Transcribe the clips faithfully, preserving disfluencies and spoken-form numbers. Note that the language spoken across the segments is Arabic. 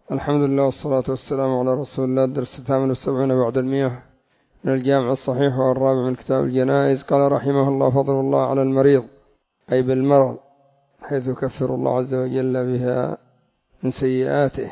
الحمد لله والصلاة والسلام على رسول الله. الدرس الثامن والسبعون بعد المئة من الجامع الصحيح والرابع من كتاب الجنائز. قال رحمه الله: فضل الله على المريض، أي بالمرض، حيث يكفر الله عز وجل بها من سيئاته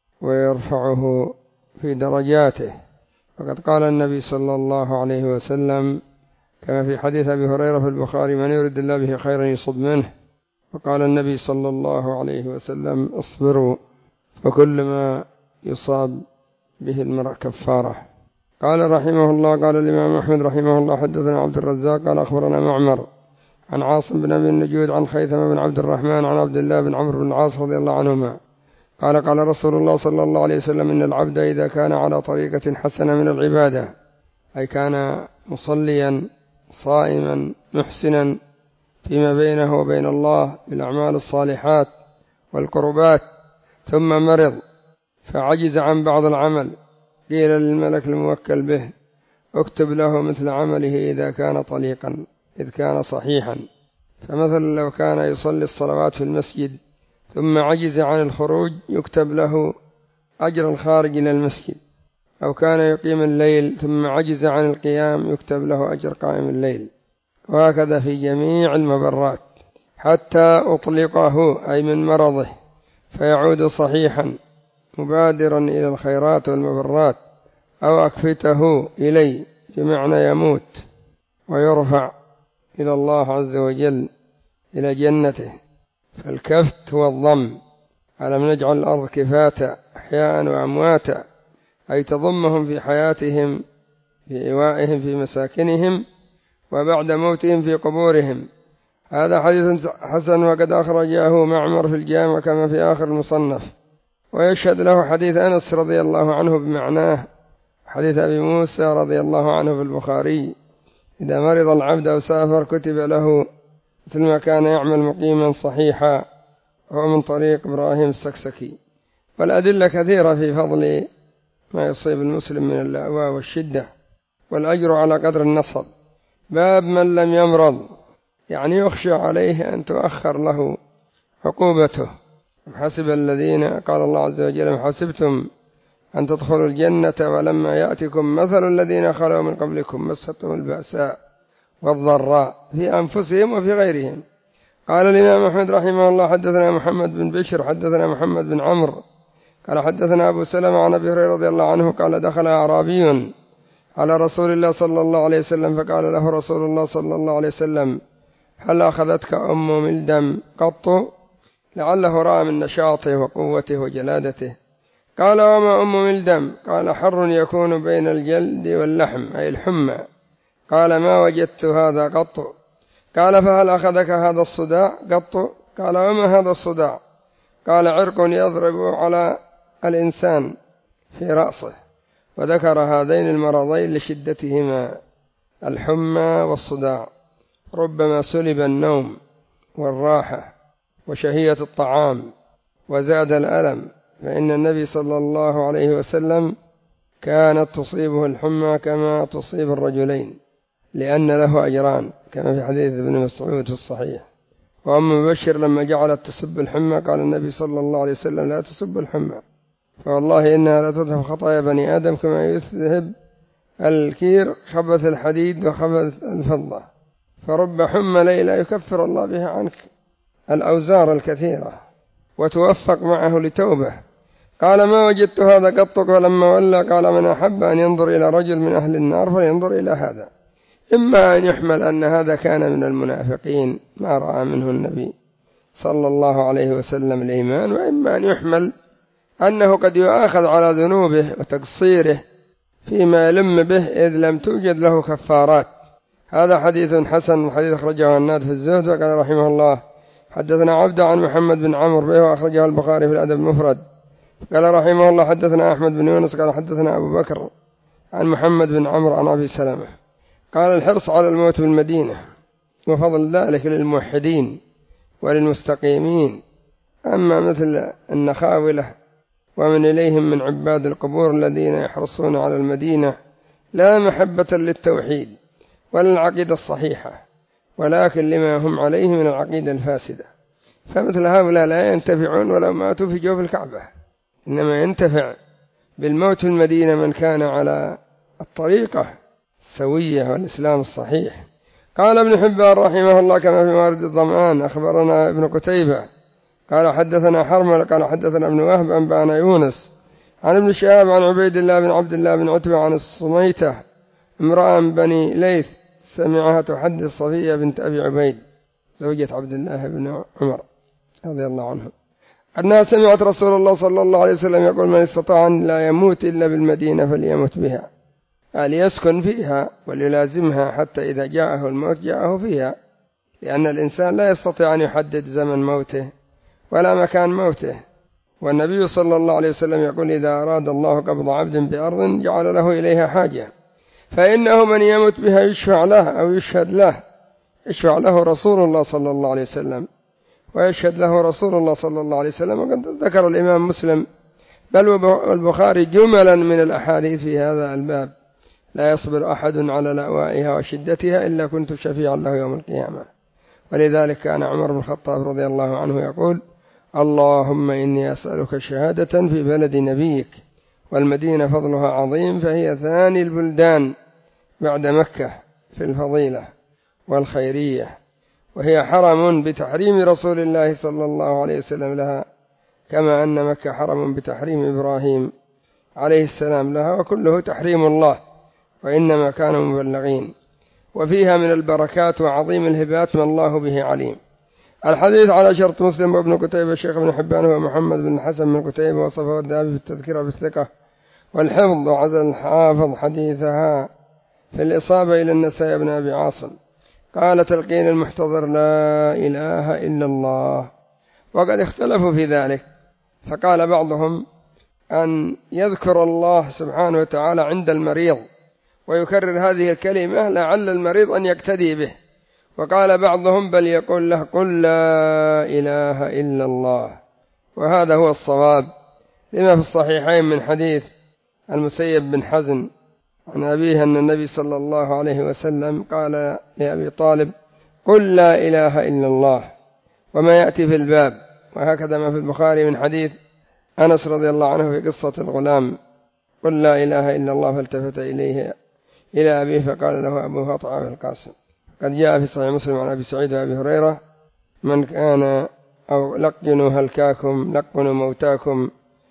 ويرفعه في درجاته. وقد قال النبي صلى الله عليه وسلم كما في حديث أبي هريرة في البخاري: من يرد الله به خيرا يصب منه. وقال النبي صلى الله عليه وسلم: اصبروا، وكل ما يصاب به المرء كفارة. قال رحمه الله: قال الإمام أحمد رحمه الله: حدثنا عبد الرزاق قال أخبرنا معمر عن عاصم بن أبي النجود عن خيثم بن عبد الرحمن عن عبد الله بن عمرو بن العاص رضي الله عنهما قال: قال رسول الله صلى الله عليه وسلم: إن العبد إذا كان على طريقة حسنة من العبادة، أي كان مصليا صائما محسنا فيما بينه وبين الله بالأعمال الصالحات والقربات، ثم مرض فعجز عن بعض العمل، قيل للملك الموكل به: اكتب له مثل عمله إذا كان طليقا إذ كان صحيحا. فمثلا لو كان يصلي الصلوات في المسجد ثم عجز عن الخروج، يكتب له أجر الخارج إلى المسجد. أو كان يقيم الليل ثم عجز عن القيام، يكتب له أجر قائم الليل. وهكذا في جميع المبرات، حتى أطلقه أي من مرضه فيعود صحيحا مبادرا إلى الخيرات والمبرات، أو أكفته إلي بمعنى يموت ويرفع إلى الله عز وجل إلى جنته. فالكفت هو الضم: ألم نجعل الأرض كفاتا أحياء وأمواتا، أي تضمهم في حياتهم في إيوائهم في مساكنهم وبعد موتهم في قبورهم. هذا حديث حسن، وقد أخرجه معمر في الجامع كما في آخر المصنف. ويشهد له حديث أنس رضي الله عنه بمعناه، حديث أبي موسى رضي الله عنه في البخاري: إذا مرض العبد أو سافر كتب له مثل ما كان يعمل مقيما صحيحا. هو من طريق إبراهيم السكسكي. والأدلة كثيرة في فضل ما يصيب المسلم من اللأواء والشدة، والأجر على قدر النصب. باب من لم يمرض، يعني يخشى عليه أن تؤخر له عقوبته. حسب الذين، قال الله عز وجل: حسبتم أن تدخلوا الجنة ولما يأتكم مثل الذين خلوا من قبلكم مستهم البأساء والضراء في أنفسهم وفي غيرهم. قال الإمام أحمد رحمه الله: حدثنا محمد بن بشر حدثنا محمد بن عمرو قال حدثنا أبو سلمة عن أبي هريرة رضي الله عنه قال: دخل أعرابي على رسول الله صلى الله عليه وسلم فقال له رسول الله صلى الله عليه وسلم: هل أخذتك أم ملدم قط؟ لعله رأى من نشاطه وقوته وجلادته. قال: وما أم ملدم؟ قال: حر يكون بين الجلد واللحم، أي الحمى. قال: ما وجدت هذا قط. قال: فهل أخذك هذا الصداع قط؟ قال: وما هذا الصداع؟ قال: عرق يضرب على الإنسان في رأسه. وذكر هذين المرضين لشدتهما، الحمى والصداع. ربما سلب النوم والراحة وشهية الطعام وزاد الألم، فإن النبي صلى الله عليه وسلم كانت تصيبه الحمى كما تصيب الرجلين، لأن له أجران كما في حديث ابن مسعود في الصحيح. وأم مبشر لما جعلت تسب الحمى قال النبي صلى الله عليه وسلم: لا تسب الحمى، فوالله إنها لا تذهب خطايا بني آدم كما يذهب الكير خبث الحديد وخبث الفضة. فرب حمى ليلة يكفر الله بها عنك الأوزار الكثيرة وتوفق معه لتوبة. قال: ما وجدت هذا قط. فلما ولى قال: من أحب أن ينظر إلى رجل من أهل النار فلينظر إلى هذا. إما أن يحمل أن هذا كان من المنافقين ما رأى منه النبي صلى الله عليه وسلم الإيمان، وإما أن يحمل أنه قد يؤاخذ على ذنوبه وتقصيره فيما يلم به، إذ لم توجد له كفارات. هذا حديث حسن، حديث أخرجه الناد في الزهد. وقال رحمه الله: حدثنا عبد عن محمد بن عمرو به وأخرجه البخاري في الأدب المفرد. قال رحمه الله: حدثنا أحمد بن يونس قال حدثنا أبو بكر عن محمد بن عمرو عن أبي سلمة قال: الحرص على الموت بالمدينة وفضل ذلك للموحدين وللمستقيمين. أما مثل النخاولة ومن إليهم من عباد القبور الذين يحرصون على المدينة لا محبة للتوحيد ولا العقيدة الصحيحة، ولكن لما هم عليه من العقيدة الفاسدة، فمثل هؤلاء لا ينتفعون ولو ماتوا في جوف الكعبة، إنما ينتفع بالموت في المدينة من كان على الطريقة السوية والإسلام الصحيح. قال ابن حبان رحمه الله كما في موارد الظمآن أخبرنا ابن قتيبة قال حدثنا حرمل قال حدثنا ابن وهب أنبأنا يونس عن ابن شهاب عن عبيد الله بن عبد الله بن عتبة عن الصميتة امرأة بني ليث سمعها تحدث صفية بنت أبي عبيد زوجة عبد الله بن عمر رضي الله عنه أنها سمعت رسول الله صلى الله عليه وسلم يقول من استطاع أن لا يموت إلا بالمدينة فليمت بها، قال يسكن فيها وليلازمها حتى إذا جاءه الموت جاءه فيها، لأن الإنسان لا يستطيع أن يحدد زمن موته ولا مكان موته. والنبي صلى الله عليه وسلم يقول إذا أراد الله قبض عبد بأرض جعل له إليها حاجة، فإنه من يمت بها يشفع له أو يشهد له، يشفع له رسول الله صلى الله عليه وسلم ويشهد له رسول الله صلى الله عليه وسلم. وقد ذكر الإمام مسلم بل والبخاري جملا من الأحاديث في هذا الباب لا يصبر أحد على لأوائها وشدتها إلا كنت شفيعا له يوم القيامة. ولذلك كان عمر بن الخطاب رضي الله عنه يقول اللهم إني أسألك شهادة في بلد نبيك، والمدينة فضلها عظيم فهي ثاني البلدان بعد مكة في الفضيلة والخيرية، وهي حرم بتحريم رسول الله صلى الله عليه وسلم لها، كما أن مكة حرم بتحريم إبراهيم عليه السلام لها، وكله تحريم الله وإنما كانوا مبلغين. وفيها من البركات وعظيم الهبات ما الله به عليم. الحديث على شرط مسلم وابن قتيبة الشيخ ابن حبان هو محمد بن الحسن بن قتيبة وصفه الذهبي في التذكرة بالثقة والحفظ، وعزل الحافظ حديثها في الإصابة إلى النسائي بن أبي عاصم. قال تلقين المحتضر لا إله إلا الله، وقد اختلفوا في ذلك، فقال بعضهم أن يذكر الله سبحانه وتعالى عند المريض ويكرر هذه الكلمة لعل المريض أن يقتدي به، وقال بعضهم بل يقول له قل لا إله إلا الله، وهذا هو الصواب لما في الصحيحين من حديث المسيب بن حزن عن أبيه أن النبي صلى الله عليه وسلم قال لأبي طالب قل لا إله إلا الله، وما يأتي في الباب، وهكذا ما في البخاري من حديث أنس رضي الله عنه في قصة الغلام قل لا إله إلا الله، فالتفت إليه إلى أبيه فقال له أبوه أطعم القاسم. قد جاء في صحيح مسلم عن أبي سعيد وأبي هريرة من كان أو لقنوا هلكاكم لقنوا موتاكم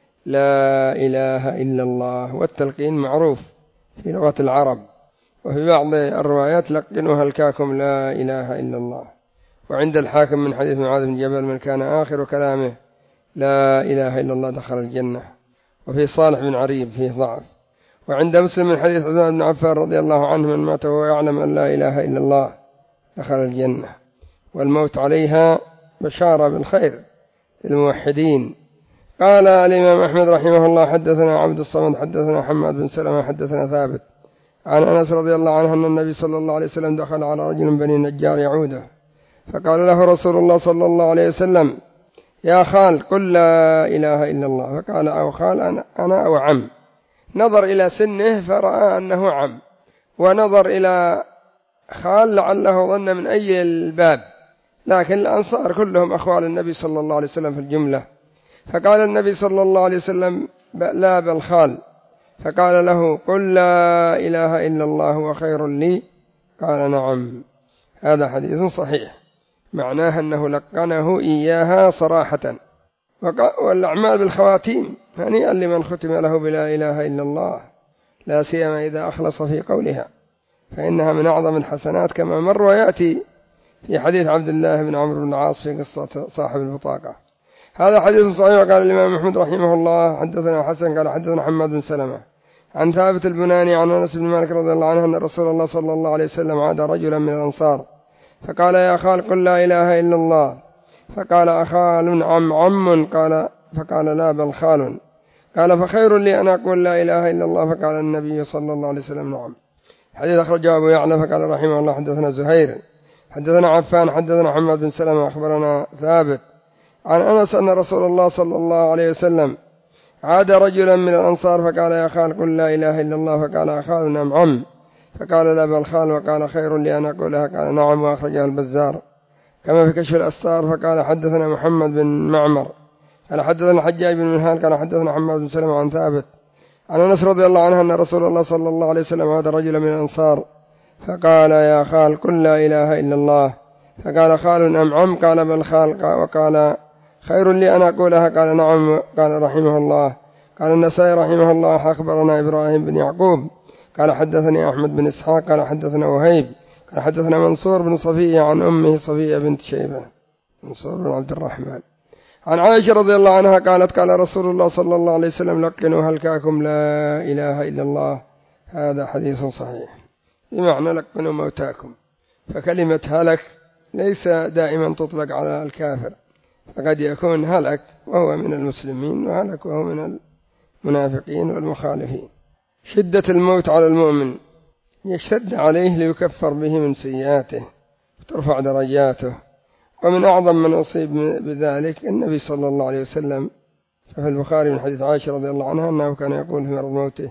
لا إله إلا الله، والتلقين معروف في لغة العرب، وفي بعض الروايات لقنوا هلكاكم لا إله إلا الله. وعند الحاكم من حديث معاذ بن جبل من كان آخر كلامه لا إله إلا الله دخل الجنة. وفي صالح بن عريب فيه ضعف. وعند مسلم من حديث عثمان بن عفان رضي الله عنه من مات وهو يعلم أن لا إله إلا الله دخل الجنة، والموت عليها بشارة بالخير للموحدين. قال الإمام أحمد رحمه الله حدثنا عبد الصمد حدثنا حماد بن سلمة حدثنا ثابت عن أنس رضي الله عنه أن النبي صلى الله عليه وسلم دخل على رجل من بني النجار يعوده، فقال له رسول الله صلى الله عليه وسلم يا خال قل لا إله إلا الله، فقال أو خال أنا, أنا أو عم، نظر إلى سنه فرأى أنه عم، ونظر إلى خال لعله ظن من أي الباب، لكن الأنصار كلهم أخوال النبي صلى الله عليه وسلم في الجملة. فقال النبي صلى الله عليه وسلم لا بل خال، فقال له قل لا إله إلا الله وخير لي، قال نعم. هذا حديث صحيح معناه أنه لقنه إياها صراحة. والأعمال بالخواتيم هنيئا لمن ختم له بلا إله إلا الله، لا سيما إذا أخلص في قولها، فإنها من أعظم الحسنات كما مر ويأتي في حديث عبد الله بن عمرو بن العاص في قصة صاحب البطاقة. هذا حديث صحيح. قال الإمام محمد رحمه الله حدثنا حسن قال حدثنا حماد بن سلمة عن ثابت البناني عن أنس بن مالك رضي الله عنه أن رسول الله صلى الله عليه وسلم عاد رجلا من الأنصار فقال يا خال قل لا إله إلا الله، فقال أخال عم عم، قال فقال لا بل خال، قال فخير لي أن أقول لا إله إلا الله، فقال النبي صلى الله عليه وسلم نعم. حديث أخرجه أبو يعلى فقال رحمه الله حدثنا زهير حدثنا عفان حدثنا محمد بن سلمة أخبرنا ثابت عن أنس أن رسول الله صلى الله عليه وسلم عاد رجلا من الأنصار فقال يا خال قل لا إله إلا الله، فقال أخال نعم عم، فقال لا بل خال، وقال خير لي أن أقولها، قال نعم. وأخرجها البزار كما في كشف الأستار. فقال حدثنا محمد بن معمر قال حدثنا حجاج بن منهال قال حدثنا حماد بن سلمة عن ثابت عن أنس رضي الله عنه أن رسول الله صلى الله عليه وسلم هذا رجل من الأنصار فقال يا خال قل لا إله إلا الله، فقال خال أم عم؟ قال بل خال، وقال خير لي أن أقولها؟ قال نعم. قال رحمه الله. قال النسائي رحمه الله أخبرنا إبراهيم بن يعقوب قال حدثني أحمد بن إسحاق قال حدثنا وهيب قال حدثنا منصور بن صفية عن أمه صفية بنت شيبة منصور بن عبد الرحمن عن عائشة رضي الله عنها قالت قال رسول الله صلى الله عليه وسلم لقنوا هلكاكم لا إله إلا الله. هذا حديث صحيح بمعنى لقنوا موتاكم. فكلمة هلك ليس دائما تطلق على الكافر، فقد يكون هلك وهو من المسلمين وهلك وهو من المنافقين والمخالفين. شدة الموت على المؤمن يشتد عليه ليكفر به من سيئاته وترفع درجاته، ومن أعظم من أصيب بذلك النبي صلى الله عليه وسلم. ففي البخاري من حديث عائشة رضي الله عنها أنه كان يقول في مرض موته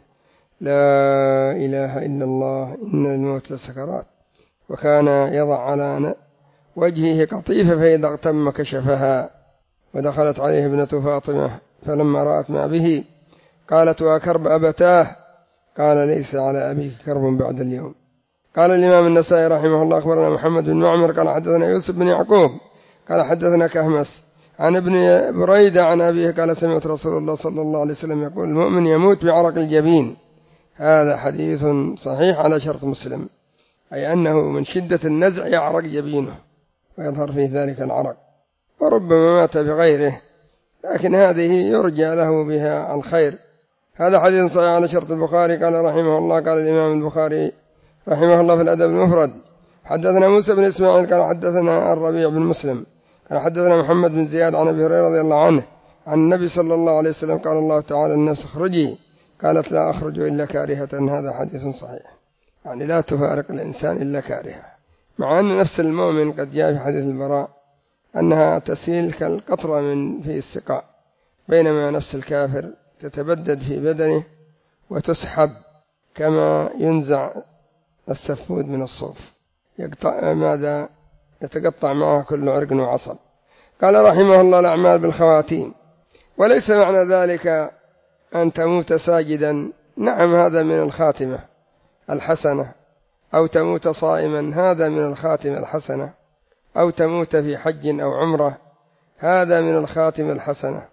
لا إله إلا الله إن الموت لسكرات، وكان يضع على وجهه قطيفة فإذا اغتم كشفها. ودخلت عليه ابنة فاطمة فلما رأت ما به قالت وكرب أبتاه؟ قال ليس على أبيك كرب بعد اليوم. قال الإمام النسائي رحمه الله أخبرنا محمد بن معمر قال حدثنا يوسف بن يعقوب قال حدثنا كهمس عن ابن بريدة عن أبيه قال سمعت رسول الله صلى الله عليه وسلم يقول المؤمن يموت بعرق الجبين. هذا حديث صحيح على شرط مسلم، أي أنه من شدة النزع يعرق جبينه ويظهر فيه ذلك العرق، وربما مات بغيره، لكن هذه يرجى له بها الخير. هذا حديث صحيح على شرط البخاري. قال رحمه الله قال الإمام البخاري رحمه الله في الأدب المفرد حدثنا موسى بن إسماعيل قال حدثنا الربيع بن مسلم قال حدثنا محمد بن زياد عن أبي هريرة رضي الله عنه عن النبي صلى الله عليه وسلم قال الله تعالى النفس اخرجي، قالت لا أخرج إلا كارهة. هذا حديث صحيح، يعني لا تفارق الإنسان إلا كارهة، مع أن نفس المؤمن قد جاء في حديث البراء أنها تسيل كالقطرة من في السقاء، بينما نفس الكافر تتبدد في بدنه وتسحب كما ينزع السفود من الصوف، يقطع ماذا يتقطع معه كل عرق وعصب. قال رحمه الله الأعمال بالخواتيم، وليس معنى ذلك أن تموت ساجدا، نعم هذا من الخاتمة الحسنة، أو تموت صائما هذا من الخاتمة الحسنة، أو تموت في حج أو عمرة هذا من الخاتمة الحسنة،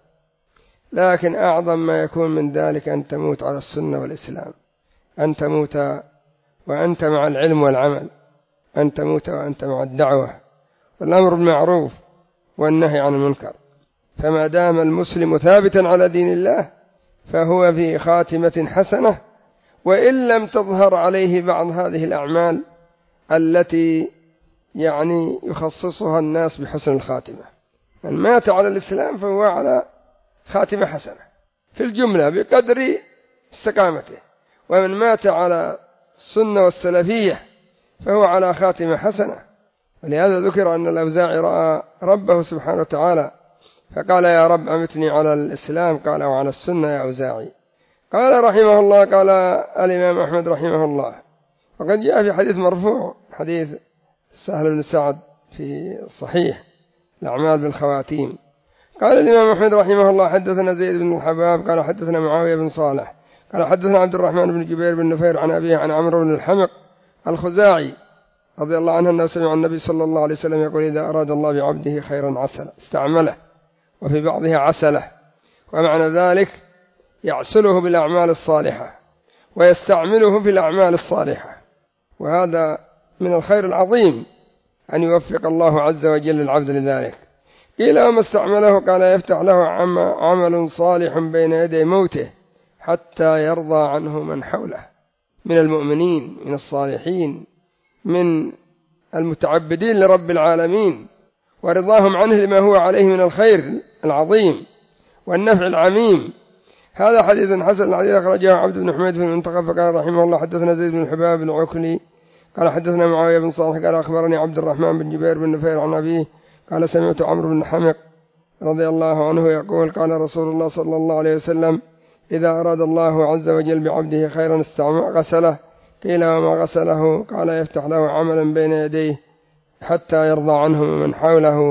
لكن أعظم ما يكون من ذلك أن تموت على السنة والإسلام، أن تموت وأنت مع العلم والعمل، أن تموت وأنت مع الدعوة والأمر بالمعروف والنهي عن المنكر. فما دام المسلم ثابتا على دين الله فهو في خاتمة حسنة، وإن لم تظهر عليه بعض هذه الأعمال التي يعني يخصصها الناس بحسن الخاتمة. من مات على الإسلام فهو على خاتمة حسنة في الجملة بقدر استقامته، ومن مات على السنة والسلفية فهو على خاتمة حسنة. ولهذا ذكر أن الأوزاعي رأى ربه سبحانه وتعالى فقال يا رب أمتني على الإسلام، قال وعلى السنة يا أوزاعي. قال رحمه الله قال الإمام أحمد رحمه الله وقد جاء في حديث مرفوع حديث سهل بن سعد في الصحيح الأعمال بالخواتيم. قال الإمام أحمد رحمه الله حدثنا زيد بن الحباب قال حدثنا معاوية بن صالح قال حدثنا عبد الرحمن بن جبير بن نفير عن أبيه عن عمرو بن الحمق الخزاعي رضي الله عنه أنه سمع النبي صلى الله عليه وسلم يقول إذا أراد الله بعبده خيرا عسل استعمله، وفي بعضها عسله، ومعنى ذلك يعسله بالأعمال الصالحة ويستعمله في الأعمال الصالحة، وهذا من الخير العظيم أن يوفق الله عز وجل العبد لذلك. قيل وما استعمله؟ قال يفتح له عمل صالح بين يدي موته حتى يرضى عنه من حوله من المؤمنين من الصالحين من المتعبدين لرب العالمين، ورضاهم عنه لما هو عليه من الخير العظيم والنفع العميم. هذا حديث حسن الحديث أخرجه عبد بن حميد في المنتقى. فقال رحمه الله حدثنا زيد بن الحباب بن عكلي قال حدثنا معاوية بن صالح قال أخبرني عبد الرحمن بن جبير بن نفير عن أبيه قال سمعت عمرو بن حمق رضي الله عنه يقول قال رسول الله صلى الله عليه وسلم إذا أراد الله عز وجل بعبده خيرا غسله. قيل وما غسله؟ قال يفتح له عملا بين يديه حتى يرضى عنه من حوله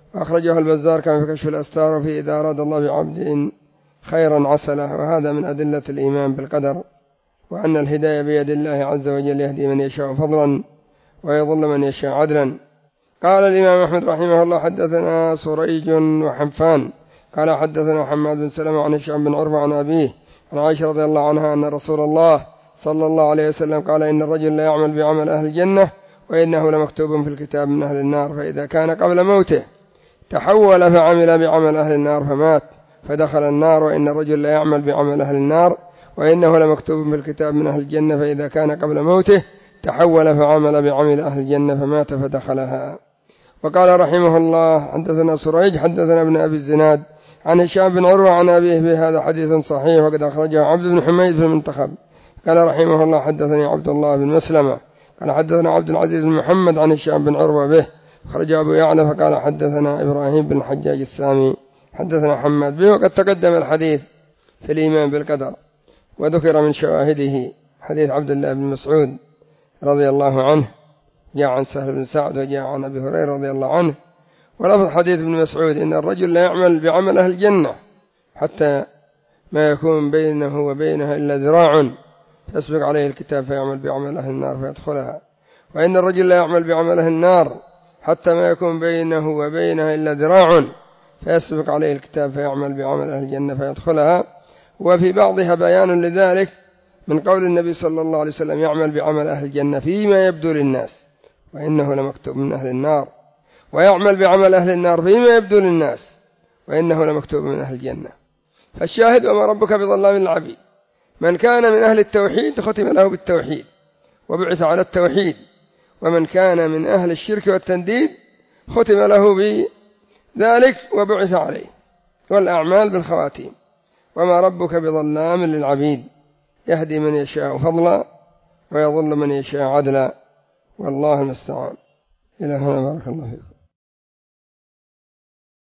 أخرجه البزار كما في كشف الأستار وفي إذا أراد الله بعبد خيرا عسله. وهذا من أدلة الإيمان بالقدر، وأن الهداية بيد الله عز وجل، يهدي من يشاء فضلا ويضل من يشاء عدلا. قال الإمام أحمد رحمه الله حدثنا سريج وحنفان قال حدثنا حماد بن سلمة عن هشام بن عروة عن أبيه عن عائشة رضي الله عنها أن رسول الله صلى الله عليه وسلم قال إن الرجل لا يعمل بعمل أهل الجنة وإنه لمكتوب في الكتاب من أهل النار، فإذا كان قبل موته تحول فعمل بعمل أهل النار فمات فدخل النار، وإن الرجل لا يعمل بعمل أهل النار وإنه لمكتوب في الكتاب من أهل الجنة، فإذا كان قبل موته تحول فعمل بعمل أهل الجنة فمات فدخلها. وقال رحمه الله حدثنا سريج حدثنا ابن أبي الزناد عن هشام بن عروة عن أبيه بهذا حديث صحيح، وقد أخرجه عبد بن حميد في المنتخب. قال رحمه الله حدثني عبد الله بن مسلمة قال حدثنا عبد العزيز بن محمد عن هشام بن عروة به، خرج أبو يعلى فقال حدثنا إبراهيم بن الحجاج السامي حدثنا حماد به. وقد تقدم الحديث في الإيمان بالقدر، وذكر من شواهده حديث عبد الله بن مسعود رضي الله عنه، جاء عن سهل بن سعد وجاء عن أبي هريرة رضي الله عنه. ولفظ حديث ابن مسعود إن الرجل لا يعمل بعمل أهل الجنة حتى ما يكون بينه وبينها إلا ذراع فيسبق عليه الكتاب فيعمل بعمل أهل النار فيدخلها، وإن الرجل لا يعمل بعمل أهل النار حتى ما يكون بينه وبينها إلا ذراع فيسبق عليه الكتاب فيعمل بعمل أهل الجنة فيدخلها. وفي بعضها بيان لذلك من قول النبي صلى الله عليه وسلم يعمل بعمل أهل الجنة فيما يبدو للناس وإنه لمكتوب من أهل النار، ويعمل بعمل أهل النار فيما يبدو للناس وإنه لمكتوب من أهل الجنة. فالشاهد وما ربك بظلام للعبيد، من كان من أهل التوحيد ختم له بالتوحيد وبعث على التوحيد، ومن كان من أهل الشرك والتنديد ختم له بذلك وبعث عليه، والأعمال بالخواتيم. وما ربك بظلام للعبيد، يهدي من يشاء فضلا ويضل من يشاء عدلا، والله المستعان. إلى هنا بارك الله فيكم.